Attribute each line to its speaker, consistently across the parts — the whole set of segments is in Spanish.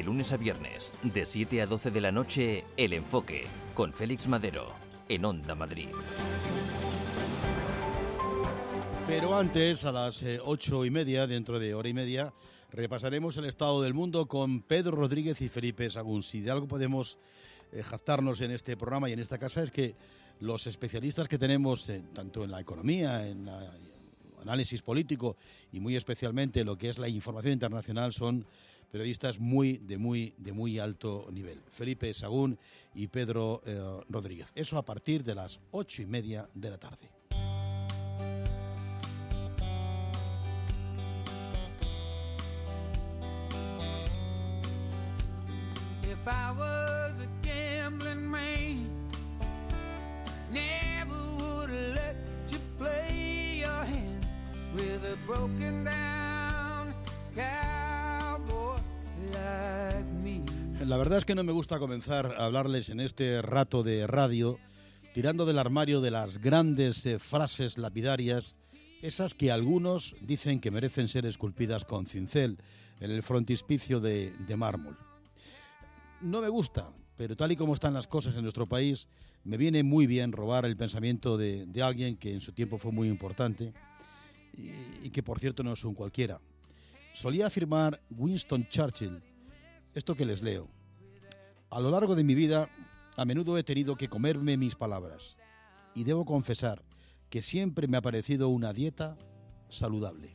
Speaker 1: De lunes a viernes, de 7 a 12 de la noche, El Enfoque, con Félix Madero, en Onda Madrid.
Speaker 2: Pero antes, a las 8:30, dentro de hora y media, repasaremos el estado del mundo con Pedro Rodríguez y Felipe Sagún. Si de algo podemos jactarnos en este programa y en esta casa es que los especialistas que tenemos, tanto en la economía, en el análisis político y muy especialmente lo que es la información internacional, son periodistas de muy alto nivel. Felipe Sagún y Pedro Rodríguez. Eso a partir de las 8:30 de la tarde.
Speaker 3: If I was a gambling man, never would let you play your hand with a broken down cowboy like me.
Speaker 2: La verdad es que no me gusta comenzar a hablarles en este rato de radio tirando del armario de las grandes frases lapidarias, esas que algunos dicen que merecen ser esculpidas con cincel en el frontispicio de mármol. No me gusta, pero tal y como están las cosas en nuestro país, me viene muy bien robar el pensamiento de alguien que en su tiempo fue muy importante y que, por cierto, no es un cualquiera. Solía afirmar Winston Churchill esto que les leo: a lo largo de mi vida, a menudo he tenido que comerme mis palabras, y debo confesar que siempre me ha parecido una dieta saludable.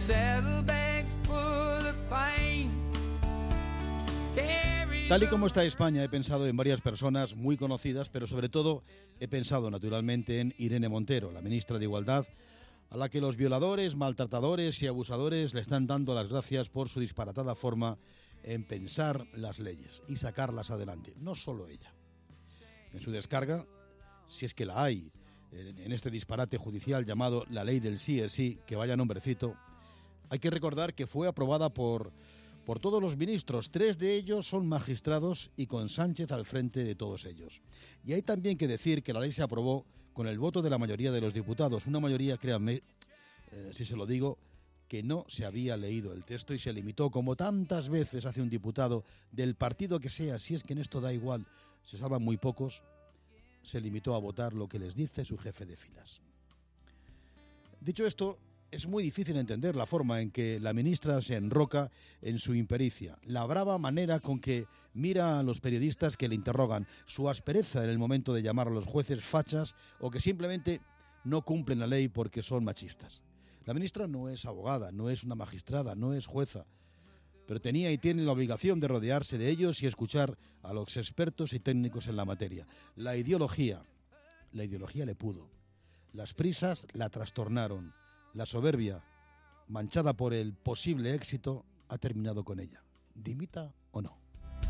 Speaker 2: Tal y como está España, he pensado en varias personas muy conocidas, pero sobre todo he pensado naturalmente en Irene Montero, la ministra de Igualdad, a la que los violadores, maltratadores y abusadores le están dando las gracias por su disparatada forma en pensar las leyes y sacarlas adelante. No solo ella. En su descarga, si es que la hay, en este disparate judicial llamado la ley del sí es sí, que vaya nombrecito, hay que recordar que fue aprobada por todos los ministros. 3 de ellos son magistrados y con Sánchez al frente de todos ellos. Y hay también que decir que la ley se aprobó con el voto de la mayoría de los diputados, una mayoría, créanme, si se lo digo, que no se había leído el texto y se limitó, como tantas veces hace un diputado del partido que sea, si es que en esto da igual, se salvan muy pocos, se limitó a votar lo que les dice su jefe de filas. Dicho esto, es muy difícil entender la forma en que la ministra se enroca en su impericia, la brava manera con que mira a los periodistas que le interrogan, su aspereza en el momento de llamar a los jueces fachas o que simplemente no cumplen la ley porque son machistas. La ministra no es abogada, no es una magistrada, no es jueza, pero tenía y tiene la obligación de rodearse de ellos y escuchar a los expertos y técnicos en la materia. La ideología le pudo. Las prisas la trastornaron. La soberbia, manchada por el posible éxito, ha terminado con ella. ¿Dimita o no?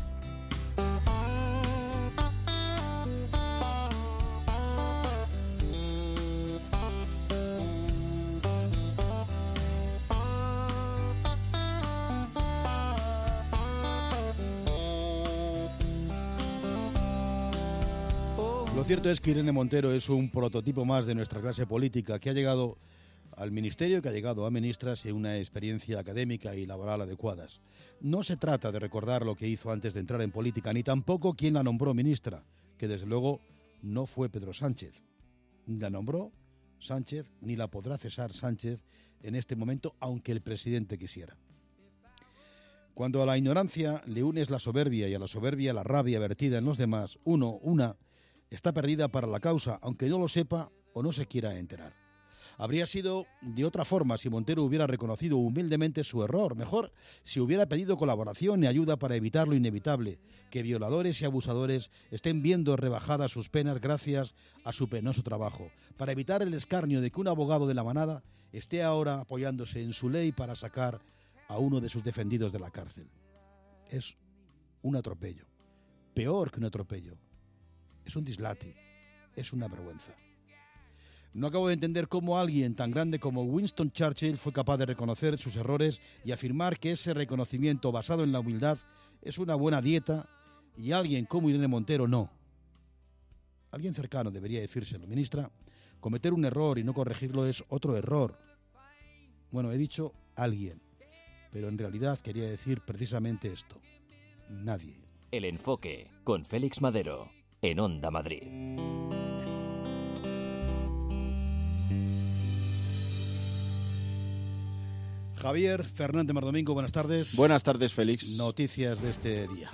Speaker 2: Lo cierto es que Irene Montero es un prototipo más de nuestra clase política que ha llegado al ministerio, que ha llegado a ministras sin una experiencia académica y laboral adecuadas. No se trata de recordar lo que hizo antes de entrar en política, ni tampoco quién la nombró ministra, que desde luego no fue Pedro Sánchez. La nombró Sánchez, ni la podrá cesar Sánchez en este momento, aunque el presidente quisiera. Cuando a la ignorancia le unes la soberbia y a la soberbia la rabia vertida en los demás, una está perdida para la causa, aunque no lo sepa o no se quiera enterar. Habría sido de otra forma si Montero hubiera reconocido humildemente su error. Mejor si hubiera pedido colaboración y ayuda para evitar lo inevitable, que violadores y abusadores estén viendo rebajadas sus penas gracias a su penoso trabajo, para evitar el escarnio de que un abogado de la manada esté ahora apoyándose en su ley para sacar a uno de sus defendidos de la cárcel. Es un atropello, peor que un atropello. Es un dislate, es una vergüenza. No acabo de entender cómo alguien tan grande como Winston Churchill fue capaz de reconocer sus errores y afirmar que ese reconocimiento basado en la humildad es una buena dieta y alguien como Irene Montero no. Alguien cercano debería decírselo. Ministra, cometer un error y no corregirlo es otro error. Bueno, he dicho alguien, pero en realidad quería decir precisamente esto. nadie.
Speaker 1: El Enfoque, con Félix Madero, en Onda Madrid.
Speaker 2: Javier Fernández Mardomingo, buenas tardes.
Speaker 4: Buenas tardes, Félix.
Speaker 2: Noticias de este día.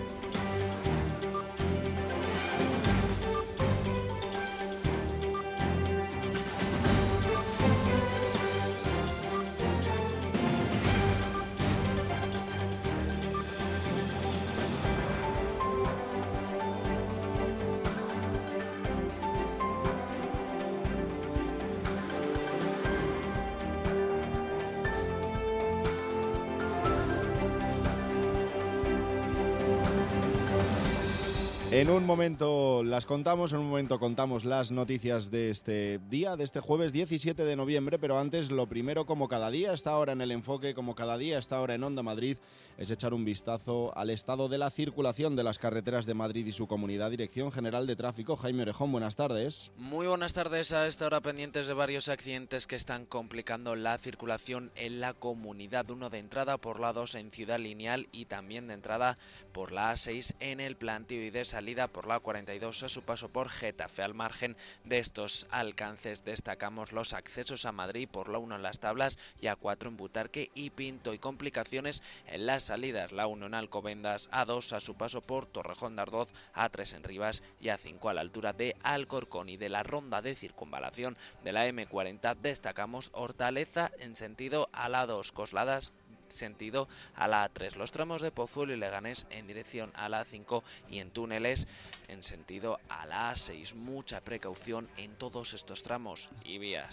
Speaker 4: En un momento las contamos, en un momento contamos las noticias de este día, de este jueves 17 de noviembre, pero antes, lo primero, como cada día, esta hora en El Enfoque, como cada día, esta hora en Onda Madrid, es echar un vistazo al estado de la circulación de las carreteras de Madrid y su comunidad. Dirección General de Tráfico, Jaime Orejón, buenas tardes.
Speaker 5: Muy buenas tardes. A esta hora pendientes de varios accidentes que están complicando la circulación en la comunidad. Uno de entrada por la 2 en Ciudad Lineal y también de entrada por la A6 en el Plantío y de salida por la 42 a su paso por Getafe. Al margen de estos alcances destacamos los accesos a Madrid por la 1 en Las Tablas y A4 en Butarque y Pinto, y complicaciones en las salidas, la 1 en Alcobendas, A2 a su paso por Torrejón de Ardoz, A3 en Rivas y A5 a la altura de Alcorcón. Y de la ronda de circunvalación de la M40 destacamos Hortaleza en sentido a la 2, Cosladas sentido a la A3, los tramos de Pozuelo y Leganés en dirección a la A5 y en túneles en sentido a la A6. Mucha precaución en todos estos tramos y vías.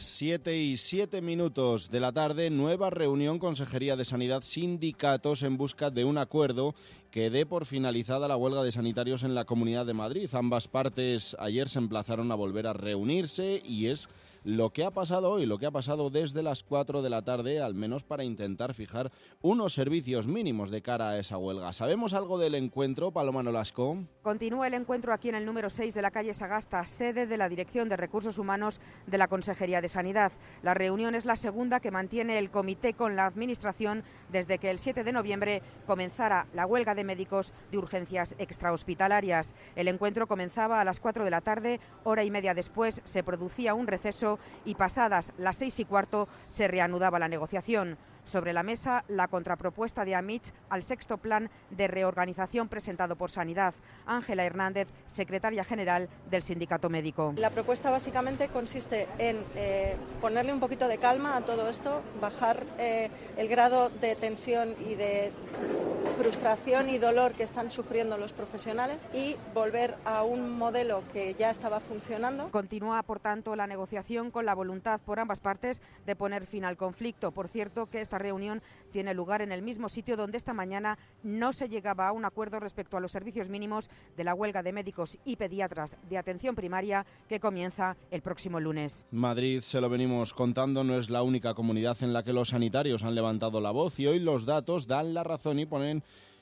Speaker 4: 7:07 de la tarde, nueva reunión Consejería de Sanidad, sindicatos en busca de un acuerdo que dé por finalizada la huelga de sanitarios en la Comunidad de Madrid. Ambas partes ayer se emplazaron a volver a reunirse y es lo que ha pasado hoy, lo que ha pasado desde las 4 de la tarde, al menos para intentar fijar unos servicios mínimos de cara a esa huelga. ¿Sabemos algo del encuentro, Paloma Nolasco?
Speaker 6: Continúa el encuentro aquí en el número 6 de la calle Sagasta, sede de la Dirección de Recursos Humanos de la Consejería de Sanidad. La reunión es la segunda que mantiene el comité con la Administración desde que el 7 de noviembre comenzara la huelga de médicos de urgencias extrahospitalarias. El encuentro comenzaba a las 4 de la tarde, hora y media después se producía un receso y pasadas las 6:15 se reanudaba la negociación. Sobre la mesa, la contrapropuesta de Amich al sexto plan de reorganización presentado por Sanidad. Ángela Hernández, secretaria general del Sindicato Médico.
Speaker 7: La propuesta básicamente consiste en ponerle un poquito de calma a todo esto, bajar el grado de tensión y de frustración y dolor que están sufriendo los profesionales y volver a un modelo que ya estaba funcionando.
Speaker 6: Continúa, por tanto, la negociación con la voluntad por ambas partes de poner fin al conflicto. Por cierto, que esta reunión tiene lugar en el mismo sitio donde esta mañana no se llegaba a un acuerdo respecto a los servicios mínimos de la huelga de médicos y pediatras de atención primaria que comienza el próximo lunes.
Speaker 4: Madrid, se lo venimos contando, no es la única comunidad en la que los sanitarios han levantado la voz y hoy los datos dan la razón y ponen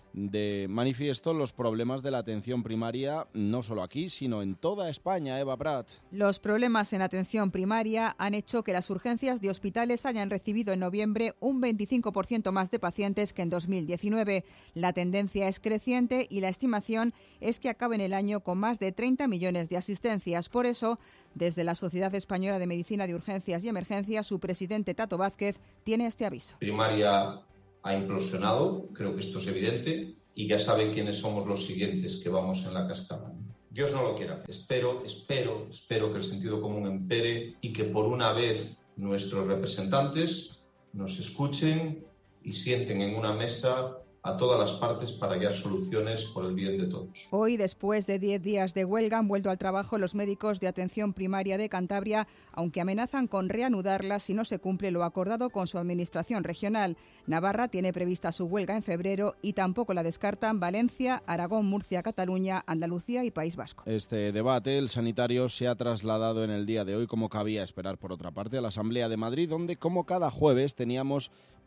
Speaker 4: de manifiesto los problemas de la atención primaria, no solo aquí, sino en toda España. Eva Prat.
Speaker 8: Los problemas en atención primaria han hecho que las urgencias de hospitales hayan recibido en noviembre un 25% más de pacientes que en 2019. La tendencia es creciente y la estimación es que acaben el año con más de 30 millones de asistencias. Por eso, desde la Sociedad Española de Medicina de Urgencias y Emergencias, su presidente Tato Vázquez tiene este aviso.
Speaker 9: Primaria ha implosionado, creo que esto es evidente, y ya saben quiénes somos los siguientes que vamos en la cascada. Dios no lo quiera. Espero que el sentido común impere y que por una vez nuestros representantes nos escuchen y sienten en una mesa a todas las partes para hallar soluciones por el bien de todos.
Speaker 8: Hoy, después de 10 días de huelga, han vuelto al trabajo los médicos de atención primaria de Cantabria, aunque amenazan con reanudarla si no se cumple lo acordado con su administración regional. Navarra tiene prevista su huelga en febrero y tampoco la descartan Valencia, Aragón, Murcia, Cataluña, Andalucía y País Vasco.
Speaker 4: Este debate, el sanitario, se ha trasladado en el día de hoy, como cabía esperar por otra parte, a la Asamblea de Madrid, donde como cada jueves teníamos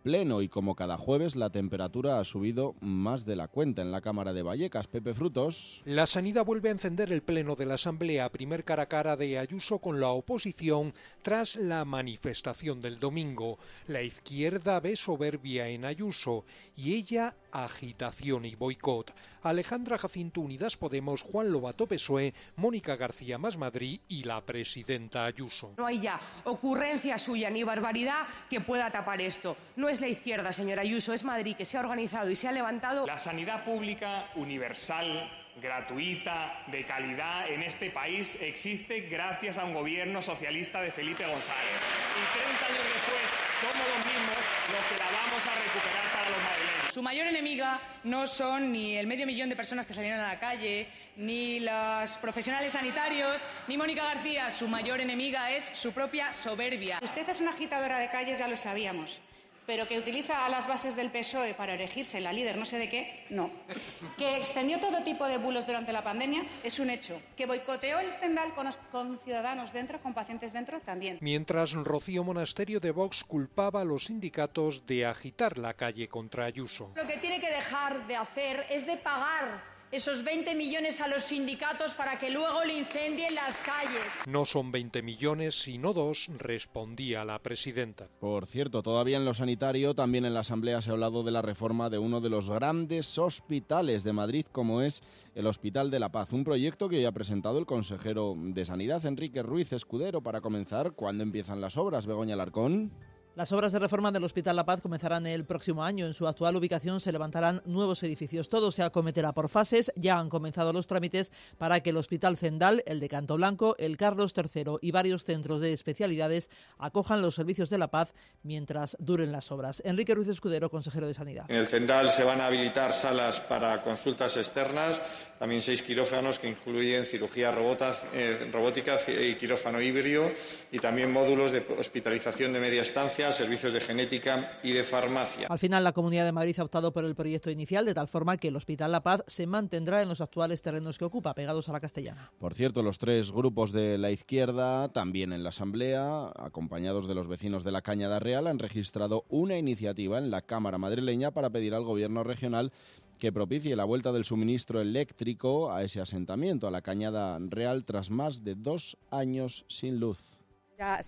Speaker 4: Pleno y como cada jueves la temperatura ha subido más de la cuenta en la Cámara de Vallecas. Pepe Frutos.
Speaker 10: La Sanidad vuelve a encender el Pleno de la Asamblea, primer cara a cara de Ayuso con la oposición tras la manifestación del domingo. La izquierda ve soberbia en Ayuso y ella agitación y boicot. Alejandra Jacinto, Unidas Podemos, Juan Lobato, PSOE, Mónica García, Más Madrid y la presidenta Ayuso.
Speaker 11: No hay ya ocurrencia suya ni barbaridad que pueda tapar esto. No es la izquierda, señora Ayuso, es Madrid que se ha organizado y se ha levantado.
Speaker 12: La sanidad pública, universal, gratuita, de calidad en este país existe gracias a un gobierno socialista de Felipe González. Y 30 años después somos los mismos los que la vamos a recuperar para los madrileños.
Speaker 13: Su mayor enemiga no son ni el 500.000 de personas que salieron a la calle, ni los profesionales sanitarios, ni Mónica García. Su mayor enemiga es su propia soberbia.
Speaker 14: Usted es una agitadora de calles, ya lo sabíamos. Pero que utiliza a las bases del PSOE para erigirse la líder no sé de qué, no. Que extendió todo tipo de bulos durante la pandemia, es un hecho. Que boicoteó el Zendal con ciudadanos dentro, con pacientes dentro, también.
Speaker 10: Mientras Rocío Monasterio de Vox culpaba a los sindicatos de agitar la calle contra Ayuso.
Speaker 15: Lo que tiene que dejar de hacer es de pagar esos 20 millones a los sindicatos para que luego le incendien las calles.
Speaker 10: No son 20 millones, sino 2, respondía la presidenta.
Speaker 4: Por cierto, todavía en lo sanitario, también en la Asamblea se ha hablado de la reforma de uno de los grandes hospitales de Madrid, como es el Hospital de la Paz. Un proyecto que hoy ha presentado el consejero de Sanidad, Enrique Ruiz Escudero. Para comenzar, ¿cuándo empiezan las obras, Begoña Alarcón?
Speaker 16: Las obras de reforma del Hospital La Paz comenzarán el próximo año. En su actual ubicación se levantarán nuevos edificios. Todo se acometerá por fases. Ya han comenzado los trámites para que el Hospital Zendal, el de Canto Blanco, el Carlos III y varios centros de especialidades acojan los servicios de La Paz mientras duren las obras. Enrique Ruiz Escudero, consejero de Sanidad.
Speaker 17: En el Zendal se van a habilitar salas para consultas externas, también 6 quirófanos que incluyen cirugía robótica y quirófano híbrido, y también módulos de hospitalización de media estancia, servicios de genética y de farmacia.
Speaker 16: Al final, la Comunidad de Madrid ha optado por el proyecto inicial, de tal forma que el Hospital La Paz se mantendrá en los actuales terrenos que ocupa, pegados a la Castellana.
Speaker 4: Por cierto, los 3 grupos de la izquierda, también en la Asamblea, acompañados de los vecinos de la Cañada Real, han registrado una iniciativa en la Cámara madrileña para pedir al Gobierno regional que propicie la vuelta del suministro eléctrico a ese asentamiento, a la Cañada Real, tras más de 2 años sin luz.
Speaker 18: Ya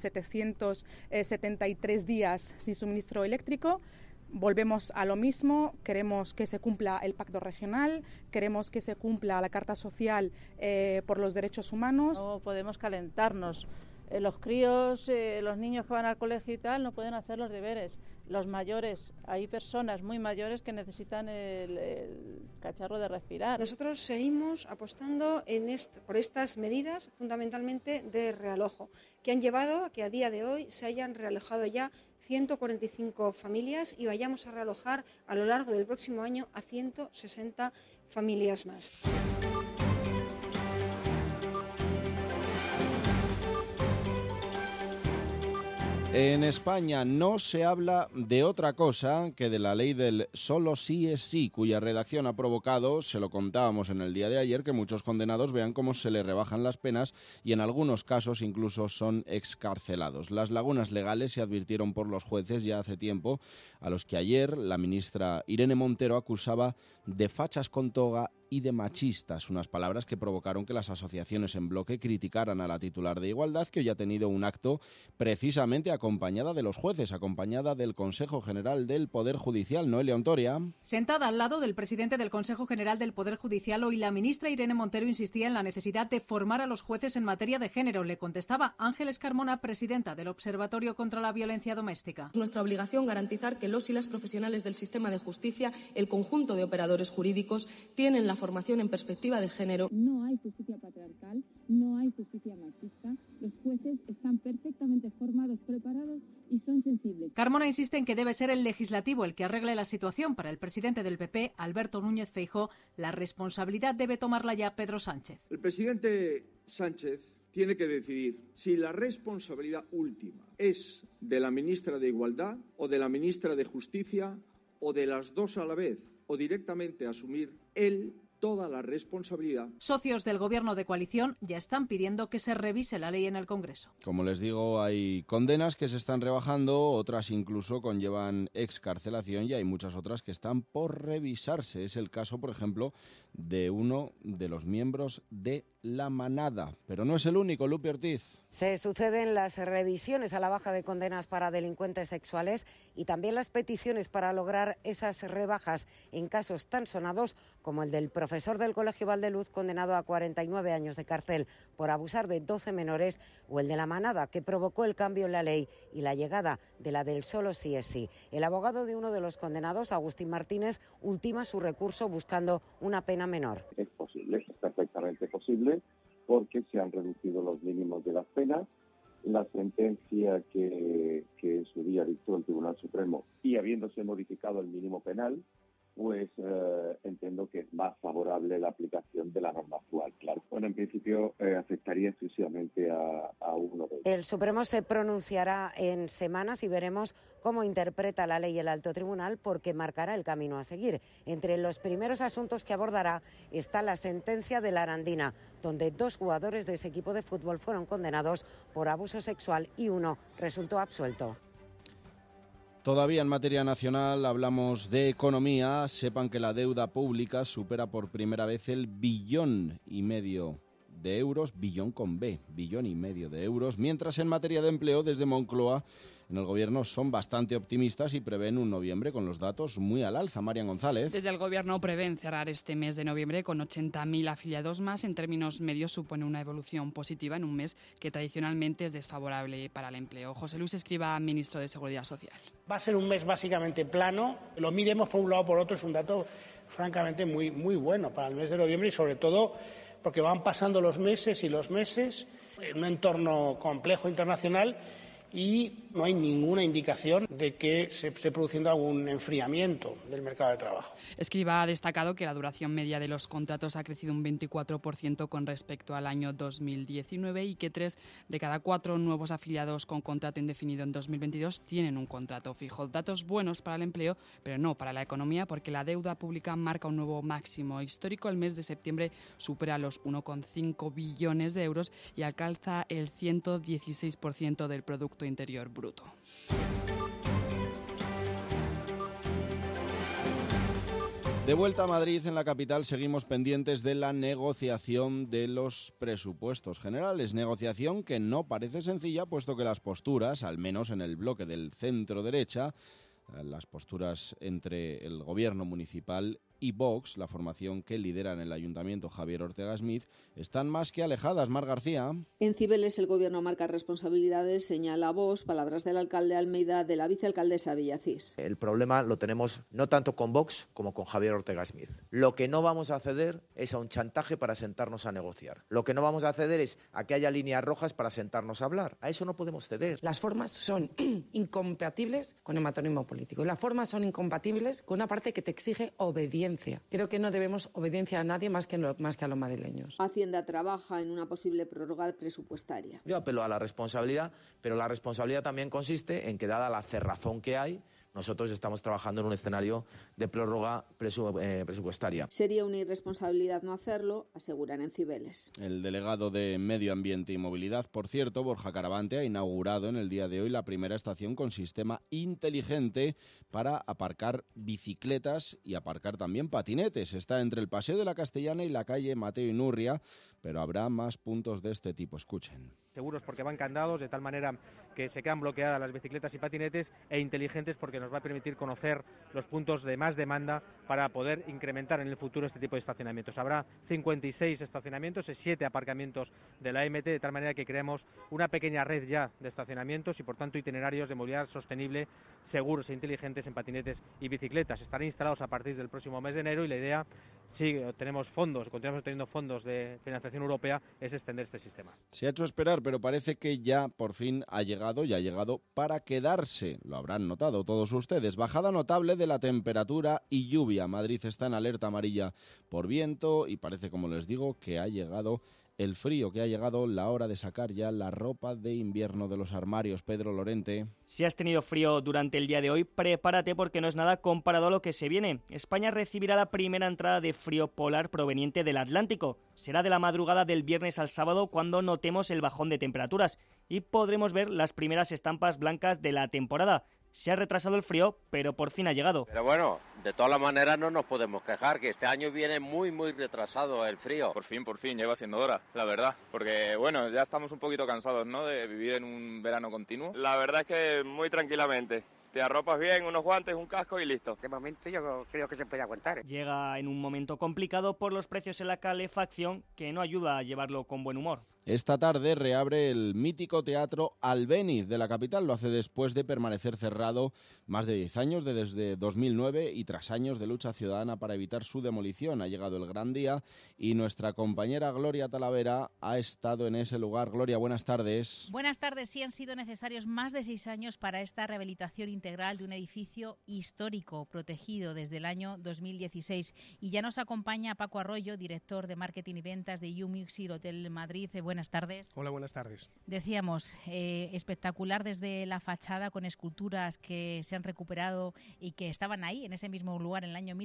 Speaker 18: 773 días sin suministro eléctrico. Volvemos a lo mismo, queremos que se cumpla el pacto regional, queremos que se cumpla la Carta Social por los derechos humanos.
Speaker 19: No podemos calentarnos. Los críos, los niños que van al colegio y tal, no pueden hacer los deberes. Los mayores, hay personas muy mayores que necesitan el cacharro de respirar.
Speaker 20: Nosotros seguimos apostando por estas medidas, fundamentalmente de realojo, que han llevado a que a día de hoy se hayan realojado ya 145 familias y vayamos a realojar a lo largo del próximo año a 160 familias más.
Speaker 4: En España no se habla de otra cosa que de la ley del solo sí es sí, cuya redacción ha provocado, se lo contábamos en el día de ayer, que muchos condenados vean cómo se les rebajan las penas y en algunos casos incluso son excarcelados. Las lagunas legales se advirtieron por los jueces ya hace tiempo, a los que ayer la ministra Irene Montero acusaba de fachas con toga y de machistas, unas palabras que provocaron que las asociaciones en bloque criticaran a la titular de Igualdad, que hoy ha tenido un acto precisamente acompañada de los jueces, acompañada del Consejo General del Poder Judicial. Noelia Ontoria.
Speaker 21: Sentada al lado del presidente del Consejo General del Poder Judicial, hoy la ministra Irene Montero insistía en la necesidad de formar a los jueces en materia de género. Le contestaba Ángeles Carmona, presidenta del Observatorio contra la Violencia Doméstica.
Speaker 22: Es nuestra obligación garantizar que los y las profesionales del sistema de justicia, el conjunto de operadores jurídicos, tienen la formación en perspectiva de género.
Speaker 23: No hay justicia patriarcal, no hay justicia machista. Los jueces están perfectamente formados, preparados y son sensibles.
Speaker 21: Carmona insiste en que debe ser el legislativo el que arregle la situación. Para el presidente del PP, Alberto Núñez Feijóo, la responsabilidad debe tomarla ya Pedro Sánchez.
Speaker 24: El presidente Sánchez tiene que decidir si la responsabilidad última es de la ministra de Igualdad o de la ministra de Justicia o de las dos a la vez, o directamente asumir él toda la responsabilidad.
Speaker 21: Socios del Gobierno de coalición ya están pidiendo que se revise la ley en el Congreso.
Speaker 4: Como les digo, hay condenas que se están rebajando, otras incluso conllevan excarcelación y hay muchas otras que están por revisarse. Es el caso, por ejemplo, de uno de los miembros de La Manada. Pero no es el único, Lupe Ortiz.
Speaker 1: Se suceden las revisiones a la baja de condenas para delincuentes sexuales y también las peticiones para lograr esas rebajas en casos tan sonados como el del profesor del Colegio Valdeluz condenado a 49 años de cárcel por abusar de 12 menores o el de La Manada que provocó el cambio en la ley y la llegada de la del solo sí es sí. El abogado de uno de los condenados, Agustín Martínez, ultima su recurso buscando una pena menor.
Speaker 2: Es posible, es perfectamente posible, porque se han reducido los mínimos de las penas. La sentencia que en su día dictó el Tribunal Supremo y habiéndose modificado el mínimo penal, pues entiendo que es más favorable la aplicación de la norma actual, claro. Bueno, en principio afectaría exclusivamente a uno de ellos.
Speaker 1: El Supremo se pronunciará en semanas y veremos cómo interpreta la ley el Alto Tribunal, porque marcará el camino a seguir. Entre los primeros asuntos que abordará está la sentencia de la Arandina, donde 2 jugadores de ese equipo de fútbol fueron condenados por abuso sexual y uno resultó absuelto.
Speaker 4: Todavía en materia nacional hablamos de economía. Sepan que la deuda pública supera por primera vez el 1,5 billón de euros, billón con B, 1,5 billón de euros, mientras en materia de empleo desde Moncloa en el Gobierno son bastante optimistas y prevén un noviembre con los datos muy al alza. Marian González.
Speaker 3: Desde el Gobierno prevén cerrar este mes de noviembre con 80.000 afiliados más. En términos medios supone una evolución positiva en un mes que tradicionalmente es desfavorable para el empleo. José Luis Escrivá, ministro de Seguridad Social.
Speaker 5: Va a ser un mes básicamente plano. Lo miremos por un lado o por otro, es un dato francamente muy bueno para el mes de noviembre y sobre todo porque van pasando los meses y los meses en un entorno complejo internacional y no hay ninguna indicación de que se esté produciendo algún enfriamiento del mercado de trabajo.
Speaker 3: Escrivá ha destacado que la duración media de los contratos ha crecido un 24% con respecto al año 2019 y que 3 de cada 4 nuevos afiliados con contrato indefinido en 2022 tienen un contrato fijo. Datos buenos para el empleo, pero no para la economía, porque la deuda pública marca un nuevo máximo histórico. El mes de septiembre supera los 1,5 billones de euros y alcanza el 116% del Producto Interior Bruto.
Speaker 4: De vuelta a Madrid, en la capital, seguimos pendientes de la negociación de los presupuestos generales. Negociación que no parece sencilla, puesto que las posturas, al menos en el bloque del centro-derecha, las posturas entre el gobierno municipal y Vox, la formación que lidera en el ayuntamiento Javier Ortega Smith, están más que alejadas. Mar García.
Speaker 25: En Cibeles el gobierno marca responsabilidades, señala Vox, palabras del alcalde Almeida, de la vicealcaldesa Villacís.
Speaker 26: El problema lo tenemos no tanto con Vox como con Javier Ortega Smith. Lo que no vamos a ceder es a un chantaje para sentarnos a negociar. Lo que no vamos a ceder es a que haya líneas rojas para sentarnos a hablar. A eso no podemos ceder.
Speaker 27: Las formas son incompatibles con el matonismo político. Las formas son incompatibles con una parte que te exige obediencia. Creo que no debemos obediencia a nadie más que a los madrileños.
Speaker 25: Hacienda trabaja en una posible prórroga presupuestaria.
Speaker 26: Yo apelo a la responsabilidad, pero la responsabilidad también consiste en que, dada la cerrazón que hay, nosotros estamos trabajando en un escenario de prórroga presupuestaria.
Speaker 25: Sería una irresponsabilidad no hacerlo, aseguran en Cibeles.
Speaker 4: El delegado de Medio Ambiente y Movilidad, por cierto, Borja Caravante, ha inaugurado en el día de hoy la primera estación con sistema inteligente para aparcar bicicletas y aparcar también patinetes. Está entre el Paseo de la Castellana y la calle Mateo Inurria, pero habrá más puntos de este tipo. Escuchen.
Speaker 28: Seguros porque van candados, de tal manera que se quedan bloqueadas las bicicletas y patinetes, e inteligentes porque nos va a permitir conocer los puntos de más demanda para poder incrementar en el futuro este tipo de estacionamientos. Habrá 56 estacionamientos, 7 aparcamientos de la MT, de tal manera que creamos una pequeña red ya de estacionamientos y por tanto itinerarios de movilidad sostenible, seguros e inteligentes en patinetes y bicicletas. Estarán instalados a partir del próximo mes de enero y la idea, si tenemos fondos, continuamos teniendo fondos de financiación europea, es extender este sistema.
Speaker 4: Se ha hecho esperar, pero parece que ya por fin ha llegado para quedarse. Lo habrán notado todos ustedes. Bajada notable de la temperatura y lluvia. Madrid está en alerta amarilla por viento y parece, como les digo, que ha llegado el frío que ha llegado, la hora de sacar ya la ropa de invierno de los armarios. Pedro Lorente.
Speaker 6: Si has tenido frío durante el día de hoy, prepárate porque no es nada comparado a lo que se viene. España recibirá la primera entrada de frío polar proveniente del Atlántico. Será de la madrugada del viernes al sábado cuando notemos el bajón de temperaturas y podremos ver las primeras estampas blancas de la temporada. Se ha retrasado el frío, pero por fin ha llegado.
Speaker 7: Pero bueno, de todas las maneras no nos podemos quejar, que este año viene muy retrasado el frío.
Speaker 8: Por fin, lleva siendo hora, la verdad. Porque bueno, ya estamos un poquito cansados, ¿no?, de vivir en un verano continuo. La verdad es que muy tranquilamente. Te arropas bien, unos guantes, un casco y listo.
Speaker 9: De momento yo creo que se puede aguantar.
Speaker 6: Llega en un momento complicado por los precios en la calefacción, que no ayuda a llevarlo con buen humor.
Speaker 4: Esta tarde reabre el mítico Teatro Albéniz de la capital. Lo hace después de permanecer cerrado más de 10 años, desde 2009, y tras años de lucha ciudadana para evitar su demolición. Ha llegado el gran día y nuestra compañera Gloria Talavera ha estado en ese lugar. Gloria, buenas tardes.
Speaker 11: Buenas tardes. Sí, han sido necesarios más de 6 años para esta rehabilitación integral de un edificio histórico protegido desde el año 2016. Y ya nos acompaña Paco Arroyo, director de Marketing y Ventas de YouMuxir Hotel Madrid. Buenas tardes.
Speaker 12: Hola, buenas tardes.
Speaker 11: Decíamos, espectacular desde la fachada, con esculturas que se han recuperado y que estaban ahí, en ese mismo lugar, en el año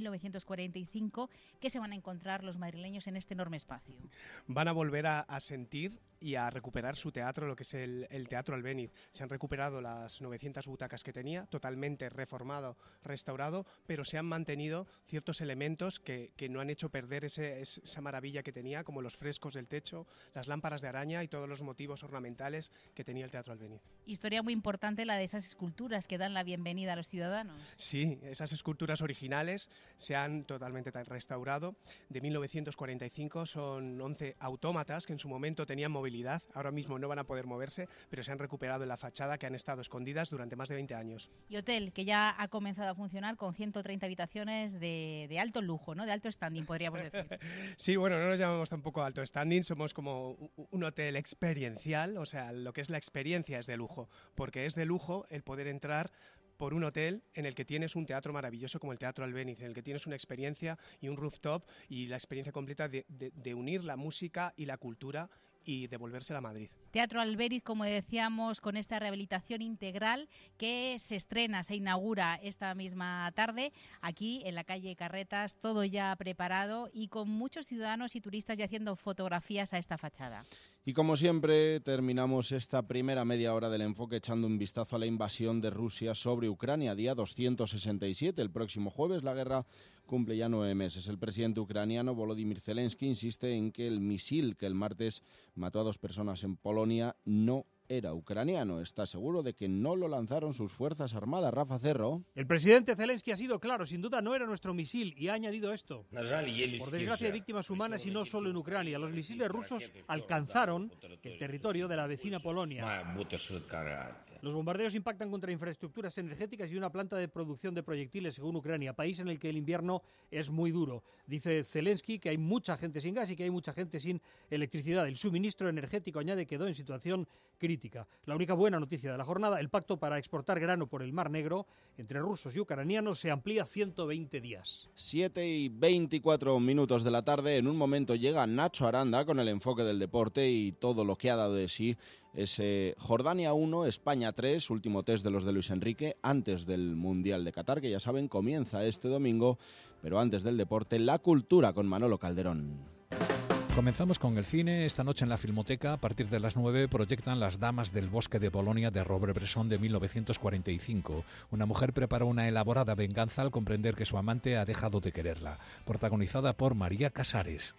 Speaker 11: 1945. ¿Qué se van a encontrar los madrileños en este enorme espacio?
Speaker 12: Van a volver a sentir y a recuperar su teatro, lo que es el Teatro Albéniz. Se han recuperado las 900 butacas que tenía, totalmente reformado, restaurado, pero se han mantenido ciertos elementos que no han hecho perder esa maravilla que tenía, como los frescos del techo, las lámparas de araña y todos los motivos ornamentales que tenía el Teatro Albéniz.
Speaker 11: Historia muy importante la de esas esculturas que dan la bienvenida a los ciudadanos.
Speaker 12: Sí, esas esculturas originales se han totalmente restaurado. De 1945 son 11 autómatas que en su momento tenían movilidad. Ahora mismo no van a poder moverse, pero se han recuperado en la fachada, que han estado escondidas durante más de 20 años.
Speaker 11: Y hotel que ya ha comenzado a funcionar con 130 habitaciones de alto lujo, ¿no?, de alto standing, podríamos decir.
Speaker 12: Sí, bueno, no nos llamamos tampoco alto standing, somos como un hotel experiencial, o sea, lo que es la experiencia es de lujo, porque es de lujo el poder entrar por un hotel en el que tienes un teatro maravilloso como el Teatro Albéniz, en el que tienes una experiencia y un rooftop y la experiencia completa de unir la música y la cultura y devolvérsela a Madrid.
Speaker 11: Teatro Albéniz, como decíamos, con esta rehabilitación integral que se inaugura esta misma tarde aquí en la calle Carretas, todo ya preparado y con muchos ciudadanos y turistas ya haciendo fotografías a esta fachada.
Speaker 4: Y como siempre, terminamos esta primera media hora del enfoque echando un vistazo a la invasión de Rusia sobre Ucrania, día 267. El próximo jueves la guerra cumple ya 9 meses. El presidente ucraniano Volodymyr Zelensky insiste en que el misil que el martes mató a 2 personas en Polonia no era ucraniano. Está seguro de que no lo lanzaron sus fuerzas armadas. Rafa Cerro.
Speaker 13: El presidente Zelensky ha sido claro, sin duda no era nuestro misil, y ha añadido esto. Por desgracia hay víctimas humanas y no solo en Ucrania. Los misiles rusos alcanzaron el territorio de la vecina Polonia. Los bombardeos impactan contra infraestructuras energéticas y una planta de producción de proyectiles, según Ucrania, país en el que el invierno es muy duro. Dice Zelensky que hay mucha gente sin gas y que hay mucha gente sin electricidad. El suministro energético, añade, quedó en situación crítica. La única buena noticia de la jornada, el pacto para exportar grano por el Mar Negro entre rusos y ucranianos se amplía 120 días.
Speaker 4: 7:24 de la tarde. En un momento llega Nacho Aranda con el enfoque del deporte y todo lo que ha dado de sí ese Jordania 1, España 3, último test de los de Luis Enrique antes del Mundial de Qatar, que ya saben comienza este domingo, pero antes del deporte, la cultura con Manolo Calderón.
Speaker 14: Comenzamos con el cine. Esta noche en la Filmoteca, a partir de las 9, proyectan Las damas del bosque de Bolonia de Robert Bresson de 1945. Una mujer prepara una elaborada venganza al comprender que su amante ha dejado de quererla. Protagonizada por María Casares.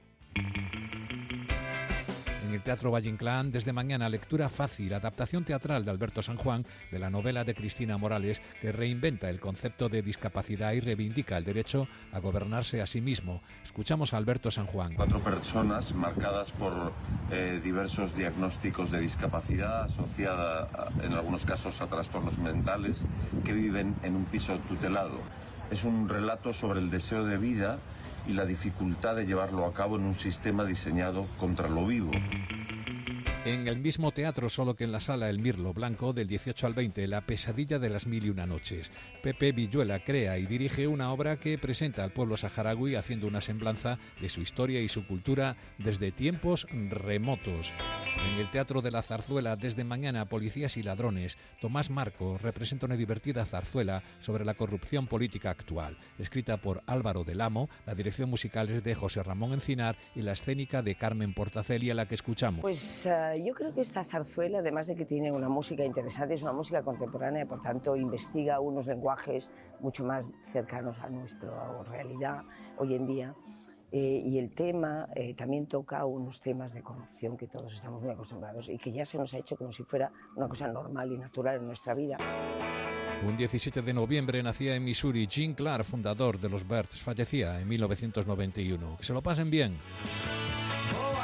Speaker 14: En el Teatro Valle Inclán, desde mañana, lectura fácil, adaptación teatral de Alberto San Juan de la novela de Cristina Morales, que reinventa el concepto de discapacidad y reivindica el derecho a gobernarse a sí mismo. Escuchamos a Alberto San Juan.
Speaker 29: 4 personas marcadas por diversos diagnósticos de discapacidad asociada, en algunos casos, a trastornos mentales, que viven en un piso tutelado. Es un relato sobre el deseo de vida y la dificultad de llevarlo a cabo en un sistema diseñado contra lo vivo.
Speaker 14: En el mismo teatro, solo que en la sala El Mirlo Blanco, del 18 al 20, La pesadilla de las 1001 noches. Pepe Villuela crea y dirige una obra que presenta al pueblo saharaui haciendo una semblanza de su historia y su cultura desde tiempos remotos. En el Teatro de la Zarzuela, desde mañana, Policías y ladrones, Tomás Marco representa una divertida zarzuela sobre la corrupción política actual, escrita por Álvaro del Amo, la dirección musical es de José Ramón Encinar y la escénica de Carmen Portaceli, a la que escuchamos.
Speaker 10: Pues yo creo que esta zarzuela, además de que tiene una música interesante, es una música contemporánea y por tanto investiga unos lenguajes mucho más cercanos a nuestra realidad hoy en día. Y el tema también toca unos temas de corrupción que todos estamos muy acostumbrados y que ya se nos ha hecho como si fuera una cosa normal y natural en nuestra vida.
Speaker 14: Un 17 de noviembre nacía en Missouri Gene Clark, fundador de los Byrds. Fallecía en 1991. Que se lo pasen bien.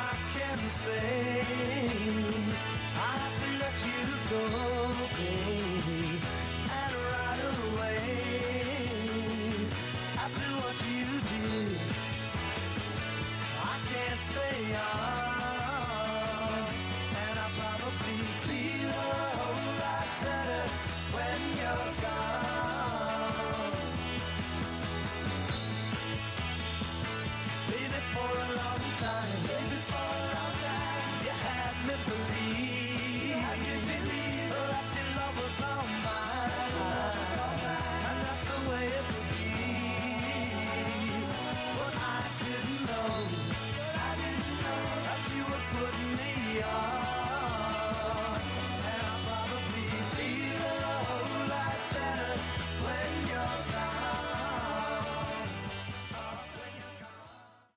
Speaker 15: I have to let you go, baby.